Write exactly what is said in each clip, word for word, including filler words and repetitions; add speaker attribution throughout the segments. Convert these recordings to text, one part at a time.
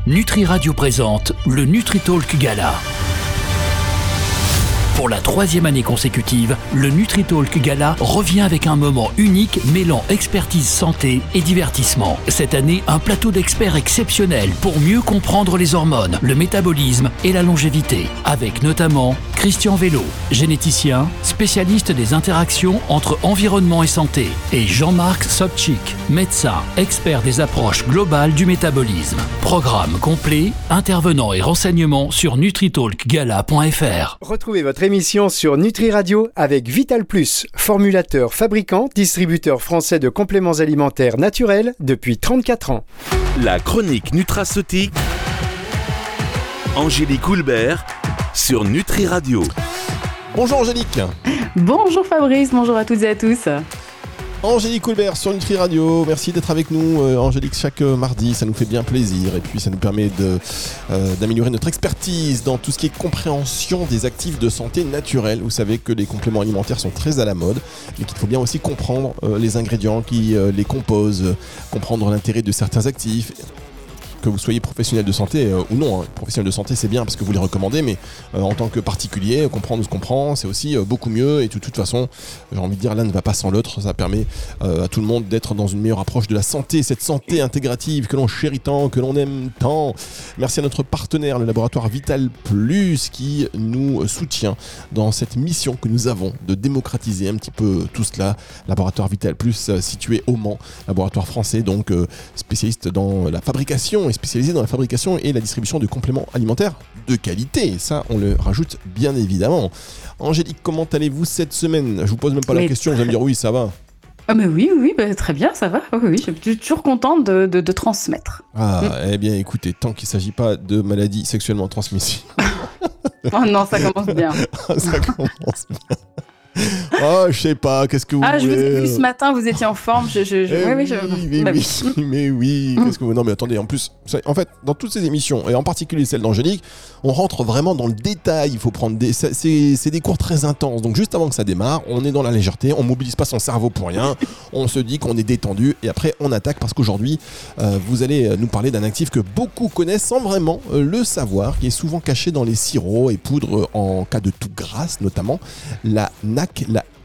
Speaker 1: Nutri Radio présente le NutriTalk Gala. Pour la troisième année consécutive, le NutriTalk Gala revient avec un moment unique mêlant expertise santé et divertissement. Cette année, un plateau d'experts exceptionnel pour mieux comprendre les hormones, le métabolisme et la longévité. Avec notamment Christian Vélo, généticien, spécialiste des interactions entre environnement et santé, et Jean-Marc Sobchik, médecin, expert des approches globales du métabolisme. Programme complet, intervenants et renseignements sur nutritalk gala point f r.
Speaker 2: Retrouvez votre émission sur Nutri Radio avec Vital Plus, formulateur, fabricant, distributeur français de compléments alimentaires naturels depuis trente-quatre ans.
Speaker 3: La chronique nutraceutique, Angélique Houlbert sur Nutri Radio.
Speaker 4: Bonjour Angélique.
Speaker 5: Bonjour Fabrice, bonjour à toutes et à tous.
Speaker 4: Angélique Houlbert sur Nutri Radio, merci d'être avec nous euh, Angélique chaque euh, mardi, ça nous fait bien plaisir et puis ça nous permet de, euh, d'améliorer notre expertise dans tout ce qui est compréhension des actifs de santé naturels. Vous savez que les compléments alimentaires sont très à la mode, mais qu'il faut bien aussi comprendre euh, les ingrédients qui euh, les composent, euh, comprendre l'intérêt de certains actifs. Que vous soyez professionnel de santé euh, ou non, hein. Professionnel de santé c'est bien parce que vous les recommandez, mais euh, en tant que particulier, comprendre ce qu'on prend c'est aussi euh, beaucoup mieux et de toute façon j'ai envie de dire l'un ne va pas sans l'autre, ça permet euh, à tout le monde d'être dans une meilleure approche de la santé, cette santé intégrative que l'on chérit tant, que l'on aime tant. Merci à notre partenaire, le laboratoire Vital Plus, qui nous soutient dans cette mission que nous avons de démocratiser un petit peu tout cela. Laboratoire Vital Plus euh, situé au Mans, laboratoire français donc euh, spécialiste dans la fabrication et spécialisé dans la fabrication et la distribution de compléments alimentaires de qualité. Ça, on le rajoute bien évidemment. Angélique, comment allez-vous cette semaine ? Je vous pose même pas mais la question, vous allez me dire oui, ça va.
Speaker 5: Ah mais oui, oui, bah, très bien, ça va. Oui, oui, je suis toujours contente de, de, de transmettre.
Speaker 4: Ah, mm. Eh bien, écoutez, tant qu'il ne s'agit pas de maladies sexuellement transmissibles.
Speaker 5: Oh non, ça commence bien.
Speaker 4: Ça commence bien. Oh, je sais pas, qu'est-ce que vous
Speaker 5: ah,
Speaker 4: voulez.
Speaker 5: Ah, je vous ai vu ce matin, vous étiez en forme. Je, je, je...
Speaker 4: Eh
Speaker 5: oui,
Speaker 4: oui,
Speaker 5: oui, je...
Speaker 4: mais,
Speaker 5: bah,
Speaker 4: oui, mais oui, qu'est-ce que vous... Non, mais attendez, en plus, en fait, dans toutes ces émissions, et en particulier celle d'Angélique, on rentre vraiment dans le détail. Il faut prendre des... C'est, c'est des cours très intenses. Donc, juste avant que ça démarre, on est dans la légèreté, on mobilise pas son cerveau pour rien, on se dit qu'on est détendu, et après, on attaque parce qu'aujourd'hui, euh, vous allez nous parler d'un actif que beaucoup connaissent sans vraiment euh, le savoir, qui est souvent caché dans les sirops et poudres en cas de toux grasse, notamment la N A C, la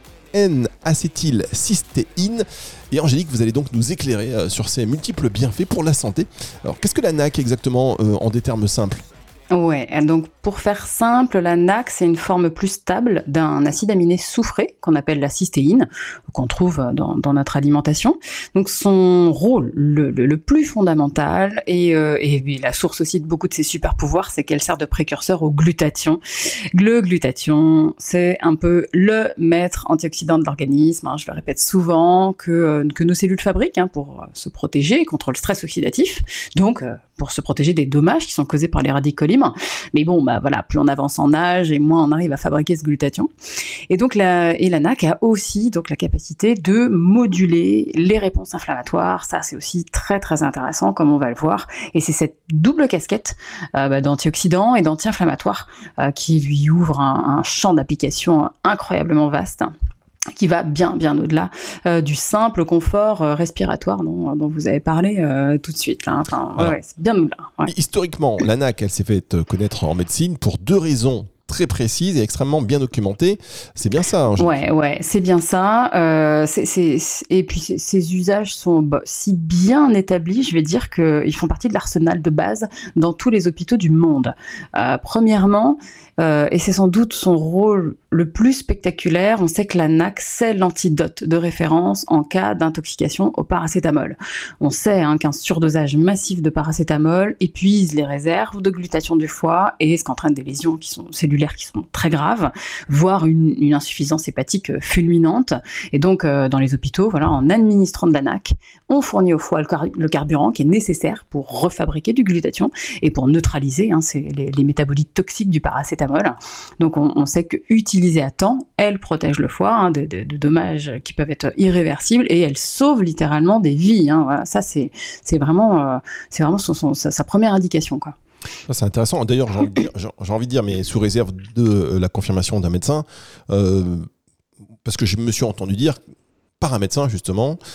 Speaker 4: N-acétylcystéine. Et Angélique, vous allez donc nous éclairer euh, sur ces multiples bienfaits pour la santé. Alors, qu'est-ce que la N A C exactement euh, en des termes simples ?
Speaker 5: Ouais, donc pour faire simple, la N A C, c'est une forme plus stable d'un acide aminé soufré qu'on appelle la cystéine, qu'on trouve dans, dans notre alimentation. Donc son rôle le, le, le plus fondamental et, euh, et la source aussi de beaucoup de ses super pouvoirs, c'est qu'elle sert de précurseur au glutathion. Le glutathion, c'est un peu le maître antioxydant de l'organisme. Hein, je le répète souvent que, que nos cellules fabriquent hein, pour se protéger contre le stress oxydatif. Donc euh, pour se protéger des dommages qui sont causés par les radicaux libres. Mais bon, bah voilà, plus on avance en âge et moins on arrive à fabriquer ce glutathion. Et donc la, et la N A C a aussi donc la capacité de moduler les réponses inflammatoires. Ça, c'est aussi très très intéressant, comme on va le voir. Et c'est cette double casquette euh, bah, d'antioxydant et d'anti-inflammatoire euh, qui lui ouvre un, un champ d'application incroyablement vaste, qui va bien bien au-delà euh, du simple confort euh, respiratoire dont, dont vous avez parlé euh, tout de suite. Là. Enfin, Alors, ouais, c'est bien au-delà. Ouais.
Speaker 4: Historiquement, la N A C, elle s'est fait connaître en médecine pour deux raisons très précises et extrêmement bien documentées. C'est bien ça, hein,
Speaker 5: Ouais, ouais, c'est bien ça. Euh, c'est, c'est, et puis ces usages sont bah, si bien établis, je vais dire qu'ils font partie de l'arsenal de base dans tous les hôpitaux du monde. Euh, premièrement, euh, et c'est sans doute son rôle le plus spectaculaire, on sait que la N A C, c'est l'antidote de référence en cas d'intoxication au paracétamol. On sait hein, qu'un surdosage massif de paracétamol épuise les réserves de glutathion du foie et ce qu'entraîne des lésions qui sont cellulaires qui sont très graves, voire une, une insuffisance hépatique fulminante. Et donc, euh, dans les hôpitaux, voilà, en administrant de la N A C, on fournit au foie le, car- le carburant qui est nécessaire pour refabriquer du glutathion et pour neutraliser hein, c'est les, les métabolites toxiques du paracétamol. Donc, on, on sait que utilisée à temps, elle protège le foie hein, de, de, de dommages qui peuvent être irréversibles et elle sauve littéralement des vies. Hein, voilà, ça, c'est, c'est vraiment, euh, c'est vraiment son, son, sa, sa première indication, quoi.
Speaker 4: Ça, c'est intéressant. D'ailleurs, j'ai envie de dire, j'ai envie de dire mais sous réserve de la confirmation d'un médecin, euh, parce que je me suis entendu dire par un médecin justement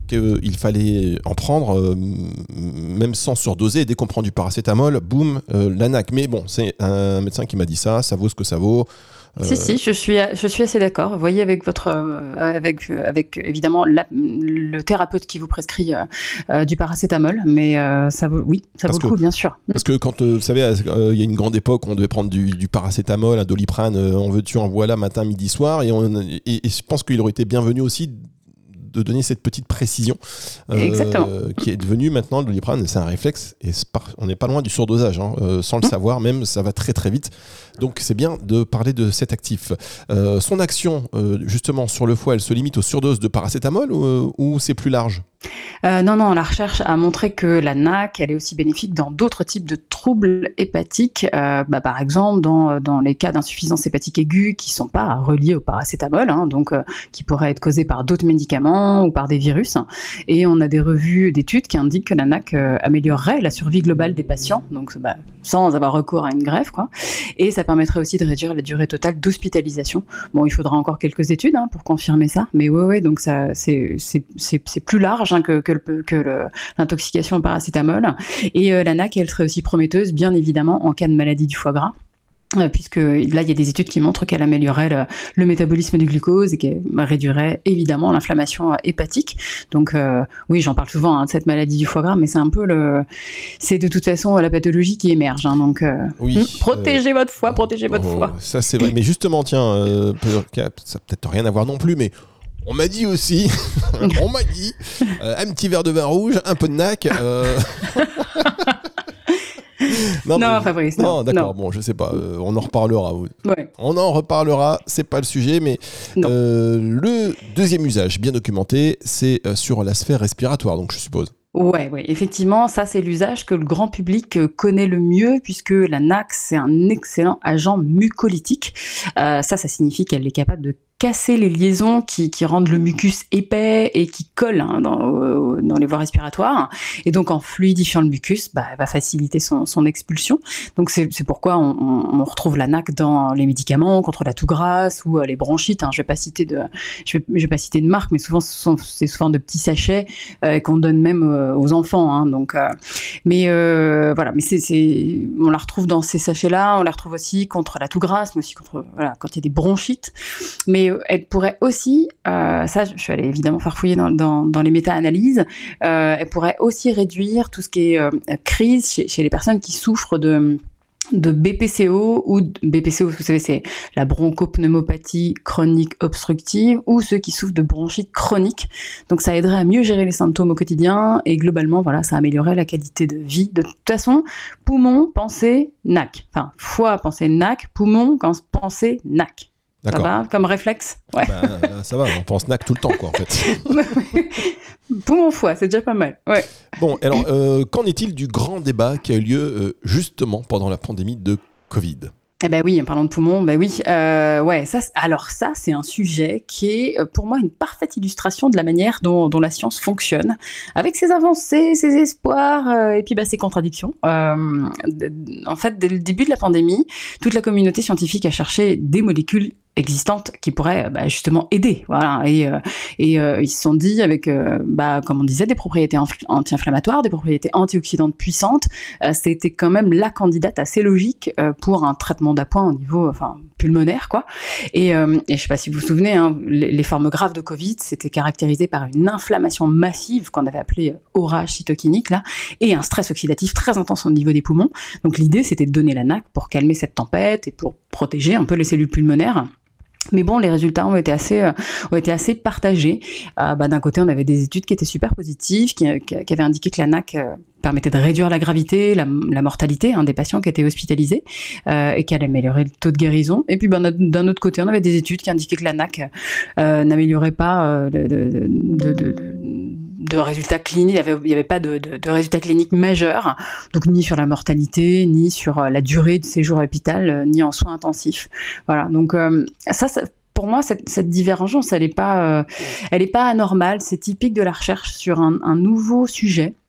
Speaker 4: qu'il fallait en prendre, euh, même sans surdoser. Et dès qu'on prend du paracétamol, boum, euh, l'A N A C. Mais bon, c'est un médecin qui m'a dit ça, ça vaut ce que ça vaut. Euh...
Speaker 5: Si, si, je suis, je suis assez d'accord. Vous voyez, avec votre, euh, avec, avec évidemment la, le thérapeute qui vous prescrit euh, euh, du paracétamol, mais euh, ça vaut, oui, ça
Speaker 4: parce
Speaker 5: vaut le coup, bien sûr.
Speaker 4: Parce que quand, euh, vous savez, euh, il y a une grande époque, on devait prendre du, du paracétamol, un Doliprane, euh, en veux-tu, en voilà, matin, midi, soir, et, on, et, et je pense qu'il aurait été bienvenu aussi de donner cette petite précision euh, qui est devenue maintenant, le Doliprane, c'est un réflexe et par, on n'est pas loin du surdosage, hein, euh, sans le mmh. savoir même, ça va très très vite. Donc c'est bien de parler de cet actif. Euh, son action euh, justement sur le foie, elle se limite aux surdoses de paracétamol ou, ou c'est plus large ?
Speaker 5: Euh, non, non, la recherche a montré que la N A C, elle est aussi bénéfique dans d'autres types de troubles hépatiques, euh, bah, par exemple dans, dans les cas d'insuffisance hépatique aiguë qui ne sont pas reliés au paracétamol, hein, donc euh, qui pourraient être causés par d'autres médicaments ou par des virus. Et on a des revues d'études qui indiquent que la N A C euh, améliorerait la survie globale des patients, donc bah, sans avoir recours à une greffe, quoi. Et ça permettrait aussi de réduire la durée totale d'hospitalisation. Bon, il faudra encore quelques études hein, pour confirmer ça, mais ouais, ouais, donc ça, c'est, c'est, c'est, c'est plus large hein, que, que, le, que le, l'intoxication au paracétamol. Et euh, la N A C, elle serait aussi prometteuse, bien évidemment, en cas de maladie du foie gras. Puisque là, il y a des études qui montrent qu'elle améliorerait le, le métabolisme du glucose et qu'elle réduirait évidemment l'inflammation hépatique. Donc euh, oui, j'en parle souvent hein, de cette maladie du foie gras, mais c'est un peu le, c'est de toute façon la pathologie qui émerge. Hein, donc euh,
Speaker 4: oui,
Speaker 5: protégez
Speaker 4: euh,
Speaker 5: votre foie, protégez votre
Speaker 4: oh,
Speaker 5: foie.
Speaker 4: Ça c'est vrai. Mais justement, tiens, euh, ça n'a peut-être rien à voir non plus, mais on m'a dit aussi, on m'a dit, euh, un petit verre de vin rouge, un peu de N A C. Euh... Non,
Speaker 5: non
Speaker 4: mais,
Speaker 5: Fabrice.
Speaker 4: Non,
Speaker 5: non
Speaker 4: d'accord.
Speaker 5: non.
Speaker 4: Bon, je sais pas. Euh, on en reparlera.
Speaker 5: Ouais.
Speaker 4: On en reparlera. C'est pas le sujet, mais euh, le deuxième usage bien documenté, c'est euh, sur la sphère respiratoire. Donc, je suppose.
Speaker 5: Ouais, ouais, effectivement, ça c'est l'usage que le grand public connaît le mieux puisque la N A C c'est un excellent agent mucolytique. Euh, ça, ça signifie qu'elle est capable de casser les liaisons qui, qui rendent le mucus épais et qui collent hein, dans, euh, dans les voies respiratoires. Et donc, en fluidifiant le mucus, bah, elle va faciliter son, son expulsion. Donc, c'est, c'est pourquoi on, on, on retrouve la N A C dans les médicaments contre la toux grasse ou euh, les bronchites. Hein. Je vais pas citer de, je vais, je vais pas citer de marque, mais souvent, ce sont, c'est souvent de petits sachets euh, qu'on donne même euh, aux enfants. Hein. Donc, euh, mais euh, voilà, mais c'est, c'est, on la retrouve dans ces sachets-là. On la retrouve aussi contre la toux grasse, mais aussi contre, voilà, quand il y a des bronchites. Mais elle pourrait aussi, euh, ça je suis allée évidemment farfouiller dans, dans, dans les méta-analyses, euh, elle pourrait aussi réduire tout ce qui est euh, crise chez, chez les personnes qui souffrent de, de B P C O ou de, B P C O, vous savez, c'est la bronchopneumopathie chronique obstructive ou ceux qui souffrent de bronchite chronique. Donc ça aiderait à mieux gérer les symptômes au quotidien et globalement, voilà, ça améliorerait la qualité de vie. De toute façon, poumon, pensée, N A C. Enfin, foie, pensée, N A C. Poumon, pensée, N A C.
Speaker 4: D'accord.
Speaker 5: Ça va comme réflexe ouais.
Speaker 4: Bah, ça va, on pense N A C tout le temps, quoi, en fait.
Speaker 5: Poumon foie, c'est déjà pas mal. Ouais.
Speaker 4: Bon, alors, euh, qu'en est-il du grand débat qui a eu lieu euh, justement pendant la pandémie de Covid ?
Speaker 5: Eh ben oui, en parlant de poumons, ben oui, euh, ouais, ça, alors ça, c'est un sujet qui est pour moi une parfaite illustration de la manière dont, dont la science fonctionne, avec ses avancées, ses espoirs, euh, et puis bah, ses contradictions. Euh, en fait, dès le début de la pandémie, toute la communauté scientifique a cherché des molécules existantes qui pourraient bah, justement aider, voilà. Et, euh, et euh, ils se sont dit avec, euh, bah, comme on disait, des propriétés anti-inflammatoires, des propriétés antioxydantes puissantes. Euh, c'était quand même la candidate assez logique euh, pour un traitement d'appoint au niveau, enfin, pulmonaire, quoi. Et, euh, et je sais pas si vous vous souvenez, hein, les, les formes graves de Covid, c'était caractérisé par une inflammation massive qu'on avait appelée orage cytokinique, là, et un stress oxydatif très intense au niveau des poumons. Donc l'idée, c'était de donner la N A C pour calmer cette tempête et pour protéger un peu les cellules pulmonaires. Mais bon, les résultats ont été assez, euh, ont été assez partagés. Euh, bah, d'un côté, on avait des études qui étaient super positives, qui, qui, qui avaient indiqué que la N A C euh, permettait de réduire la gravité, la, la mortalité hein, des patients qui étaient hospitalisés euh, et qu'elle améliorait le taux de guérison. Et puis, ben, d'un autre côté, on avait des études qui indiquaient que la N A C euh, n'améliorait pas euh, de, de, de, de, de de résultats cliniques, il n'y avait, il y avait pas de, de, de résultats cliniques majeurs, donc ni sur la mortalité, ni sur la durée de séjour à l'hôpital, ni en soins intensifs. Voilà, donc euh, ça, ça, pour moi, cette, cette divergence, elle n'est pas, euh, elle est pas anormale, c'est typique de la recherche sur un, un nouveau sujet.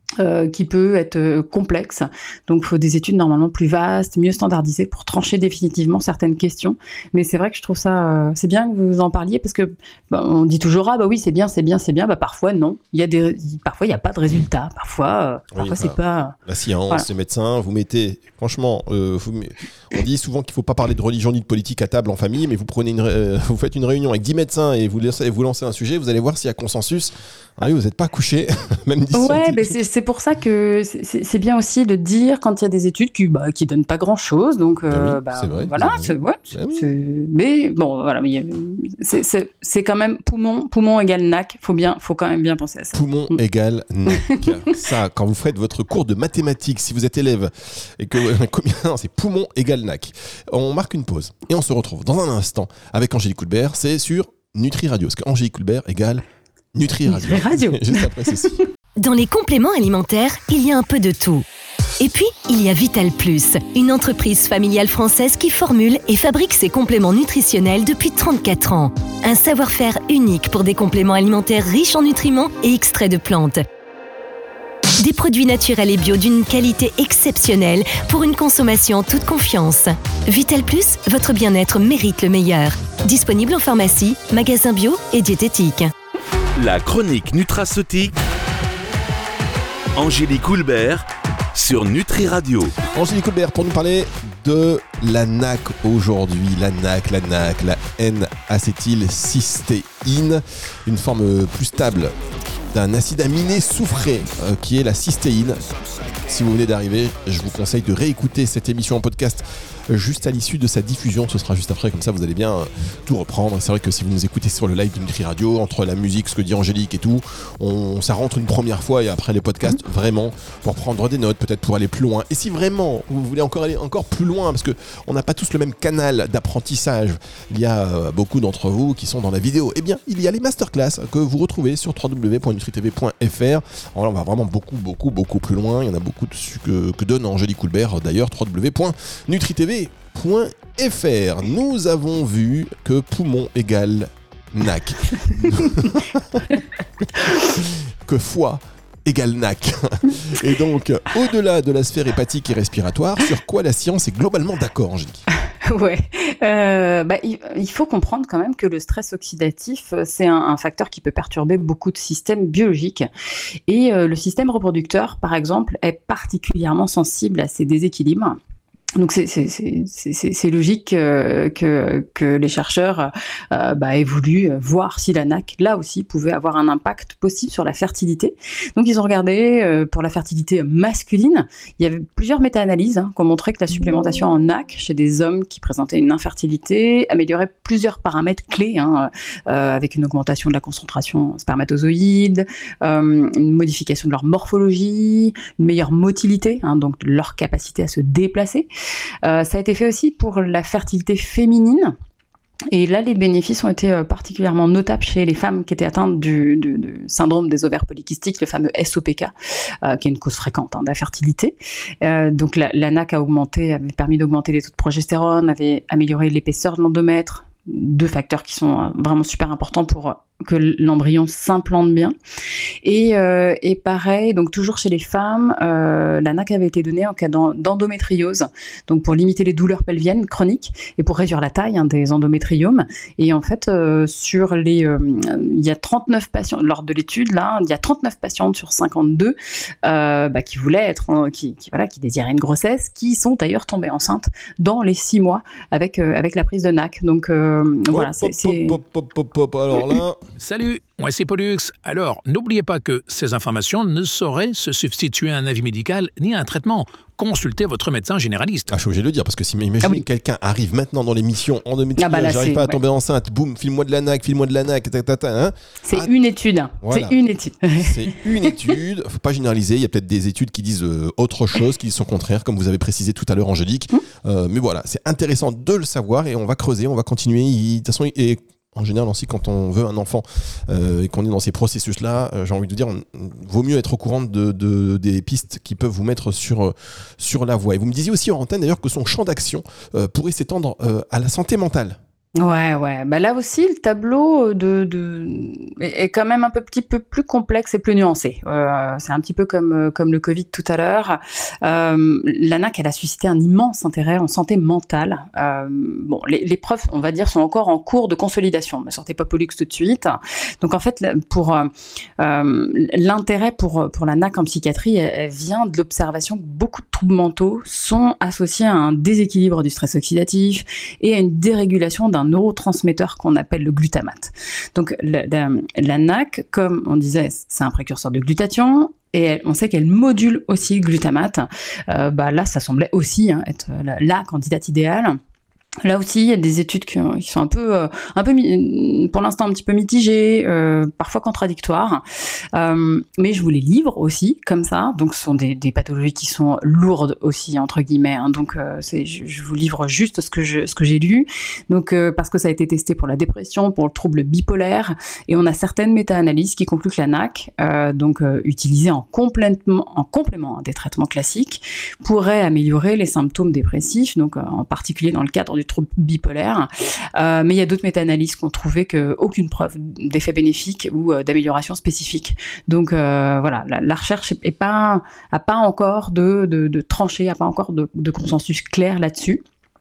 Speaker 5: Euh, qui peut être euh, complexe. Donc, il faut des études normalement plus vastes, mieux standardisées pour trancher définitivement certaines questions. Mais c'est vrai que je trouve ça, euh, c'est bien que vous en parliez parce que bah, on dit toujours ah bah oui c'est bien, c'est bien, c'est bien. Bah parfois non. Il y a des, parfois il y a pas de résultat. Parfois, euh,
Speaker 4: Oui,
Speaker 5: parfois
Speaker 4: bah,
Speaker 5: c'est pas.
Speaker 4: La science,
Speaker 5: Voilà.
Speaker 4: les médecins, vous mettez. Franchement, euh, vous, on dit souvent qu'il ne faut pas parler de religion ni de politique à table en famille, mais vous prenez une, euh, vous faites une réunion avec dix médecins et vous lancez, vous lancez un sujet, vous allez voir s'il y a consensus. Ah oui, vous n'êtes pas couché, même dix.
Speaker 5: Ouais, mais c'est, c'est pour ça que c'est, c'est bien aussi de dire quand il y a des études qui bah, qui donnent pas grand chose. Donc euh,
Speaker 4: Ah oui,
Speaker 5: bah,
Speaker 4: c'est vrai,
Speaker 5: voilà,
Speaker 4: c'est
Speaker 5: c'est,
Speaker 4: vrai.
Speaker 5: ouais, c'est,
Speaker 4: Ah oui.
Speaker 5: c'est- mais bon voilà, mais il y a- c'est, c'est, c'est quand même poumon, poumon égale N A C. Faut bien, faut quand même bien penser à ça.
Speaker 4: Poumon
Speaker 5: Mm.
Speaker 4: égale N A C. Ça, quand vous faites votre cours de mathématiques, si vous êtes élève, et que combien non, c'est poumon égale N A C. On marque une pause et on se retrouve dans un instant avec Angélique Coulbert. C'est sur Nutri Radio. Parce que Angélique Coulbert égale Nutri Radio.
Speaker 5: Nutri Radio.
Speaker 4: Juste après ceci.
Speaker 6: Dans les compléments alimentaires, il y a un peu de tout. Et puis, il y a Vital Plus, une entreprise familiale française qui formule et fabrique ses compléments nutritionnels depuis trente-quatre ans. Un savoir-faire unique pour des compléments alimentaires riches en nutriments et extraits de plantes. Des produits naturels et bio d'une qualité exceptionnelle pour une consommation en toute confiance. Vital Plus, votre bien-être mérite le meilleur. Disponible en pharmacie, magasin bio et diététique.
Speaker 3: La chronique nutraceutique. Angélique Coulbert sur Nutri Radio.
Speaker 4: Angélique Coulbert pour nous parler de la N A C aujourd'hui. La N A C, la N A C, la N-acétylcystéine, une forme plus stable d'un acide aminé soufré euh, qui est la cystéine. Si vous venez d'arriver, je vous conseille de réécouter cette émission en podcast juste à l'issue de sa diffusion. Ce sera juste après, comme ça vous allez bien euh, tout reprendre. C'est vrai que si vous nous écoutez sur le live de Nutri Radio, entre la musique, ce que dit Angélique et tout, on, ça rentre une première fois et après les podcasts, vraiment, pour prendre des notes, peut-être pour aller plus loin. Et si vraiment vous voulez encore aller encore plus loin, parce qu'on n'a pas tous le même canal d'apprentissage, il y a euh, beaucoup d'entre vous qui sont dans la vidéo, eh bien, il y a les masterclass que vous retrouvez sur w w w point nutri t v point f r. Alors là, on va vraiment beaucoup, beaucoup, beaucoup plus loin. Il y en a beaucoup dessus que, que donne Angélique Coulbert, d'ailleurs, w w w point nutri t v point f r. Nous avons vu que poumon égale N A C. Que foie égale N A C. Et donc, au-delà de la sphère hépatique et respiratoire, sur quoi la science est globalement d'accord, Angélique ?
Speaker 5: Ouais, euh, bah, il, il faut comprendre quand même que le stress oxydatif, euh, c'est un, un facteur qui peut perturber beaucoup de systèmes biologiques. Et euh, le système reproducteur, par exemple, est particulièrement sensible à ces déséquilibres. Donc c'est, c'est, c'est, c'est, c'est logique euh, que, que les chercheurs euh, bah, aient voulu voir si la N A C, là aussi, pouvait avoir un impact possible sur la fertilité. Donc ils ont regardé euh, pour la fertilité masculine. Il y avait plusieurs méta-analyses hein, qui ont montré que la supplémentation en N A C chez des hommes qui présentaient une infertilité améliorait plusieurs paramètres clés, hein, euh, avec une augmentation de la concentration spermatozoïde, euh, une modification de leur morphologie, une meilleure motilité, hein, donc leur capacité à se déplacer. Euh, ça a été fait aussi pour la fertilité féminine. Et là, les bénéfices ont été particulièrement notables chez les femmes qui étaient atteintes du, du, du syndrome des ovaires polykystiques, le fameux S O P K, euh, qui est une cause fréquente hein, d'infertilité. Euh, donc la, la N A C a augmenté, avait permis d'augmenter les taux de progestérone, avait amélioré l'épaisseur de l'endomètre, deux facteurs qui sont vraiment super importants pour que l'embryon s'implante bien. Et, euh, et pareil, donc toujours chez les femmes, euh, la N A C avait été donnée en cas d'endométriose, donc pour limiter les douleurs pelviennes chroniques et pour réduire la taille hein, des endométriomes. Et en fait, euh, sur les, euh, il y a trente-neuf patients lors de l'étude là, il y a trente-neuf patientes sur cinquante-deux euh, bah, qui voulaient être, qui, qui voilà, qui désiraient une grossesse, qui sont d'ailleurs tombées enceintes dans les six mois avec euh, avec la prise de N A C. Donc euh, voilà, c'est, c'est...
Speaker 4: Hop, hop, hop, hop, hop. Alors là.
Speaker 1: Salut, moi c'est Pollux. Alors, n'oubliez pas que ces informations ne sauraient se substituer à un avis médical ni à un traitement. Consultez votre médecin généraliste.
Speaker 4: Ah, je suis obligé de le dire, parce que si imaginez
Speaker 5: Ah oui.
Speaker 4: quelqu'un arrive maintenant dans l'émission endométriose,
Speaker 5: Ah bah là,
Speaker 4: j'arrive
Speaker 5: c'est-
Speaker 4: pas à
Speaker 5: ouais.
Speaker 4: tomber enceinte, boum, file-moi de la N A C, file-moi de la N A C, ta, ta, ta, hein.
Speaker 5: C'est
Speaker 4: Ah,
Speaker 5: une étude.
Speaker 4: voilà.
Speaker 5: C'est une étude.
Speaker 4: C'est une étude, faut pas généraliser, il y a peut-être des études qui disent euh, autre chose, qui sont contraires, comme vous avez précisé tout à l'heure, Angélique.
Speaker 5: Mmh.
Speaker 4: Euh, mais voilà, c'est intéressant de le savoir et on va creuser, on va continuer. Il- De toute façon, et en général aussi, quand on veut un enfant euh, et qu'on est dans ces processus-là, euh, j'ai envie de dire, on, vaut mieux être au courant de, de, des pistes qui peuvent vous mettre sur, euh, sur la voie. Et vous me disiez aussi, en antenne, d'ailleurs, que son champ d'action euh, pourrait s'étendre euh, à la santé mentale.
Speaker 5: Ouais, ouais. Bah là aussi, le tableau de, de est est quand même un peu petit peu plus complexe et plus nuancé. Euh, c'est un petit peu comme comme le Covid tout à l'heure. Euh, L'A N A C, elle a suscité un immense intérêt en santé mentale. Euh, bon, les, les preuves, on va dire, sont encore en cours de consolidation. Ne sortez pas Pollux tout de suite. Donc en fait, pour euh, l'intérêt pour pour l'A N A C en psychiatrie, elle, elle vient de l'observation que beaucoup de troubles mentaux sont associés à un déséquilibre du stress oxydatif et à une dérégulation d'un neurotransmetteur qu'on appelle le glutamate. Donc l'A N A C, comme on disait, c'est un précurseur de glutathion. Et elle, on sait qu'elle module aussi le glutamate. Euh, bah là, ça semblait aussi hein, être la, la candidate idéale. Là aussi, il y a des études qui, qui sont un peu, euh, un peu, pour l'instant, un petit peu mitigées, euh, parfois contradictoires. Euh, mais je vous les livre aussi, comme ça. Donc, ce sont des, des pathologies qui sont lourdes aussi, entre guillemets. Hein. Donc, euh, c'est, je, je vous livre juste ce que je, ce que j'ai lu. Donc, euh, parce que ça a été testé pour la dépression, pour le trouble bipolaire. Et on a certaines méta-analyses qui concluent que l'A N A C, euh, donc, euh, utilisée en complètement, en complément des traitements classiques, pourrait améliorer les symptômes dépressifs. Donc, euh, en particulier dans le cadre du trouble bipolaire, euh, mais il y a d'autres méta-analyses qui ont trouvé qu'aucune preuve d'effet bénéfique ou euh, d'amélioration spécifique. Donc euh, voilà, la, la recherche est pas, a pas encore de, de, de tranchée, a pas encore de, de consensus clair là-dessus.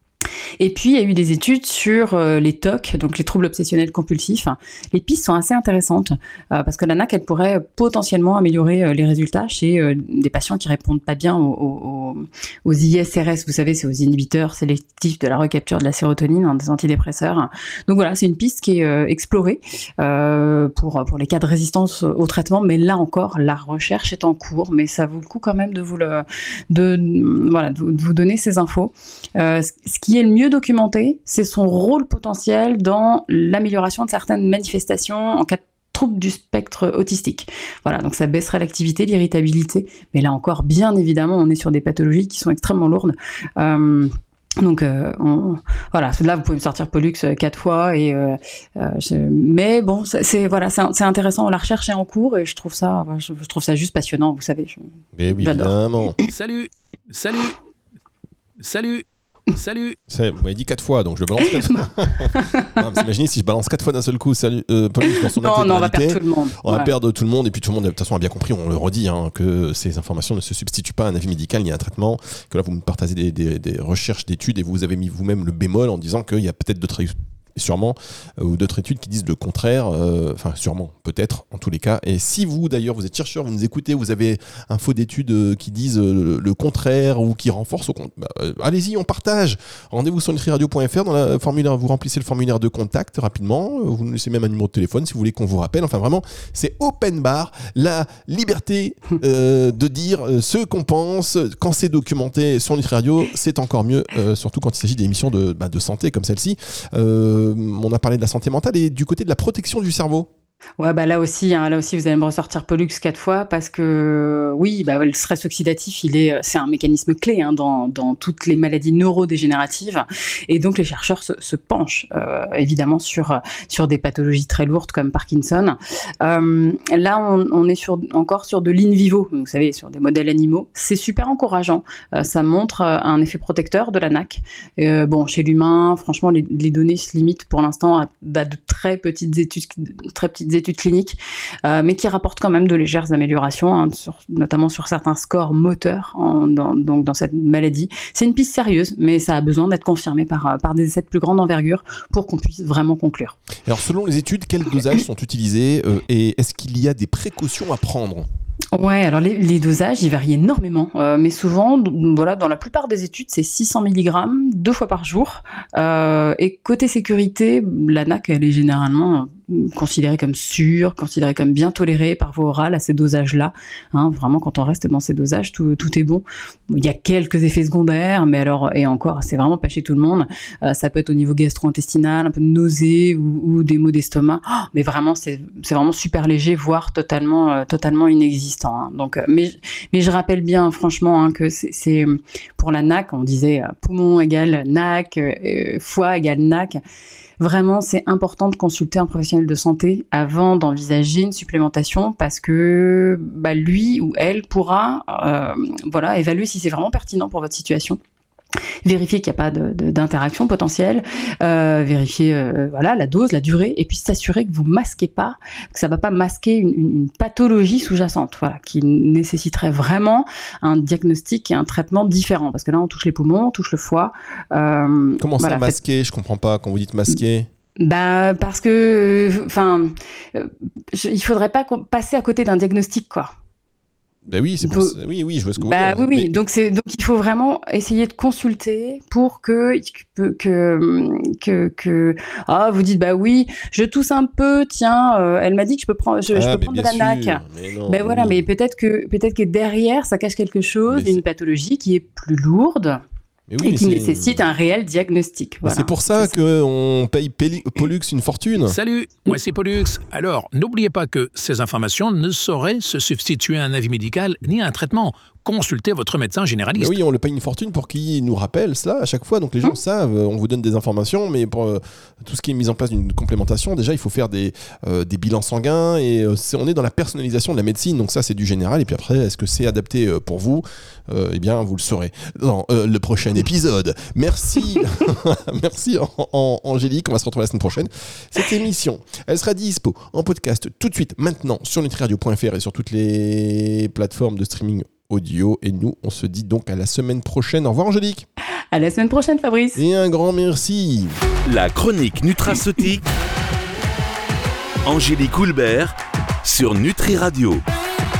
Speaker 5: Et puis, il y a eu des études sur euh, les T O C, donc les troubles obsessionnels compulsifs. Les pistes sont assez intéressantes euh, parce que l'A N A C, elle pourrait potentiellement améliorer euh, les résultats chez euh, des patients qui répondent pas bien aux, aux, aux I S R S. Vous savez, c'est aux inhibiteurs sélectifs de la recapture de la sérotonine, hein, des antidépresseurs. Donc voilà, c'est une piste qui est euh, explorée euh, pour, pour les cas de résistance au traitement. Mais là encore, la recherche est en cours, mais ça vaut le coup quand même de vous, le, de, voilà, de vous donner ces infos. Euh, ce qui est le mieux documenté, c'est son rôle potentiel dans l'amélioration de certaines manifestations en cas de troubles du spectre autistique. Voilà, donc ça baisserait l'activité, l'irritabilité, mais là encore, bien évidemment, on est sur des pathologies qui sont extrêmement lourdes. Euh, donc euh, on, voilà, là vous pouvez me sortir Pollux euh, quatre fois et euh, euh, je, mais bon, c'est, c'est voilà, c'est, c'est intéressant. La recherche est en cours et je trouve ça, je, je trouve ça juste passionnant. Vous savez, je,
Speaker 4: mais évidemment.
Speaker 3: Salut, salut, salut. Salut.
Speaker 4: C'est, vous m'avez dit quatre fois, donc je le balance quatre fois. Non, mais imaginez si je balance quatre fois d'un seul coup. Salut, euh, Pollux dans son
Speaker 5: non, non, on va perdre tout le monde.
Speaker 4: On va
Speaker 5: ouais.
Speaker 4: perdre tout le monde et puis tout le monde de toute façon a bien compris. On le redit hein, que ces informations ne se substituent pas à un avis médical ni à un traitement. Que là vous me partagez des, des, des recherches d'études et vous avez mis vous-même le bémol en disant qu'il y a peut-être d'autres sûrement euh, ou d'autres études qui disent le contraire, euh, enfin sûrement, peut-être en tous les cas. Et si vous d'ailleurs vous êtes chercheur, vous nous écoutez, vous avez un faux d'études euh, qui disent euh, le contraire ou qui renforcent au contraire, bah, euh, allez-y, on partage. Rendez-vous sur nutri radio point f r, dans la formulaire, vous remplissez le formulaire de contact rapidement, euh, vous nous laissez même un numéro de téléphone si vous voulez qu'on vous rappelle. Enfin vraiment, c'est open bar, la liberté euh, de dire euh, ce qu'on pense quand c'est documenté sur Nutri Radio, c'est encore mieux, euh, surtout quand il s'agit d'émissions de, bah, de santé comme celle-ci. Euh, on a parlé de la santé mentale et du côté de la protection du cerveau.
Speaker 5: Ouais, bah là aussi, hein, là aussi, vous allez me ressortir Pollux quatre fois parce que oui, bah le stress oxydatif, il est, c'est un mécanisme clé hein, dans dans toutes les maladies neurodégénératives, et donc les chercheurs se, se penchent euh, évidemment sur sur des pathologies très lourdes comme Parkinson. Euh, là, on, on est sur encore sur de l'in vivo, vous savez, sur des modèles animaux. C'est super encourageant. Euh, ça montre un effet protecteur de l'A N A C. Euh, bon, chez l'humain, franchement, les, les données se limitent pour l'instant à, à de très petites études, très petites études cliniques, euh, mais qui rapportent quand même de légères améliorations, hein, sur, notamment sur certains scores moteurs en, dans, donc dans cette maladie. C'est une piste sérieuse, mais ça a besoin d'être confirmé par, par des essais de plus grande envergure pour qu'on puisse vraiment conclure.
Speaker 4: Alors selon les études, quels dosages sont utilisés euh, et est-ce qu'il y a des précautions à prendre ?
Speaker 5: Ouais, alors les, les dosages, ils varient énormément, euh, mais souvent, d- voilà, dans la plupart des études, c'est six cents milligrammes deux fois par jour. Euh, et côté sécurité, l'A N A C, elle est généralement considérée comme sûre, considérée comme bien tolérée par voie orale à ces dosages-là. Hein, vraiment, quand on reste dans ces dosages, tout, tout est bon. Il y a quelques effets secondaires, mais alors, et encore, c'est vraiment pas chez tout le monde. Euh, ça peut être au niveau gastro-intestinal, un peu de nausée ou, ou des maux d'estomac. Oh, mais vraiment, c'est, c'est vraiment super léger, voire totalement, euh, totalement inexistant. Hein. Donc, euh, mais, mais je rappelle bien, franchement, hein, que c'est, c'est pour la N A C, on disait euh, poumon égale N A C, euh, foie égale N A C. Vraiment, c'est important de consulter un professionnel de santé avant d'envisager une supplémentation parce que bah, lui ou elle pourra euh, voilà, évaluer si c'est vraiment pertinent pour votre situation. Vérifier qu'il n'y a pas de, de, d'interaction potentielle, euh, vérifier euh, voilà, la dose, la durée, et puis s'assurer que vous masquez pas, que ça ne va pas masquer une, une, une pathologie sous-jacente, voilà, qui nécessiterait vraiment un diagnostic et un traitement différent. Parce que là, on touche les poumons, on touche le foie. Euh,
Speaker 4: Comment ça,
Speaker 5: voilà,
Speaker 4: masquer ? Je ne comprends pas quand vous dites masquer.
Speaker 5: Bah parce que, enfin, euh, il faudrait pas passer à côté d'un diagnostic, quoi.
Speaker 4: Ben oui, c'est pour ça. Oui, oui, je vois ce que vous
Speaker 5: bah,
Speaker 4: voulez dire.
Speaker 5: Oui, oui.
Speaker 4: Mais...
Speaker 5: Donc, c'est, donc, il faut vraiment essayer de consulter pour que, que, que, que, que ah, vous dites, bah oui, je tousse un peu, tiens, euh, elle m'a dit que je peux prendre, je, ah, je peux prendre de la N A C. Ben bah, voilà, oui. mais peut-être que, peut-être que derrière, ça cache quelque chose, mais une c'est... pathologie qui est plus lourde. Mais oui, et qui c'est... nécessite un réel diagnostic. Voilà.
Speaker 4: C'est pour ça c'est qu'on ça. paye Pollux une fortune.
Speaker 3: Salut, moi c'est Pollux. Alors, n'oubliez pas que ces informations ne sauraient se substituer à un avis médical ni à un traitement. Consultez votre médecin généraliste.
Speaker 4: Mais oui, on le paye une fortune pour qu'il nous rappelle cela à chaque fois. Donc les gens mmh. savent, on vous donne des informations, mais pour euh, tout ce qui est mis en place d'une complémentation, déjà il faut faire des, euh, des bilans sanguins et euh, c'est, on est dans la personnalisation de la médecine. Donc ça c'est du général. Et puis après, est-ce que c'est adapté euh, pour vous ? euh, Eh bien, vous le saurez dans euh, le prochain épisode. Merci, merci en, en, Angélique. On va se retrouver la semaine prochaine. Cette émission, elle sera dispo en podcast tout de suite maintenant sur nutriradio point f r et sur toutes les plateformes de streaming audio. Et nous, on se dit donc à la semaine prochaine. Au revoir Angélique.
Speaker 5: À la semaine prochaine Fabrice.
Speaker 4: Et un grand merci.
Speaker 7: La chronique nutraceutique Angélique Houlbert sur Nutri Radio.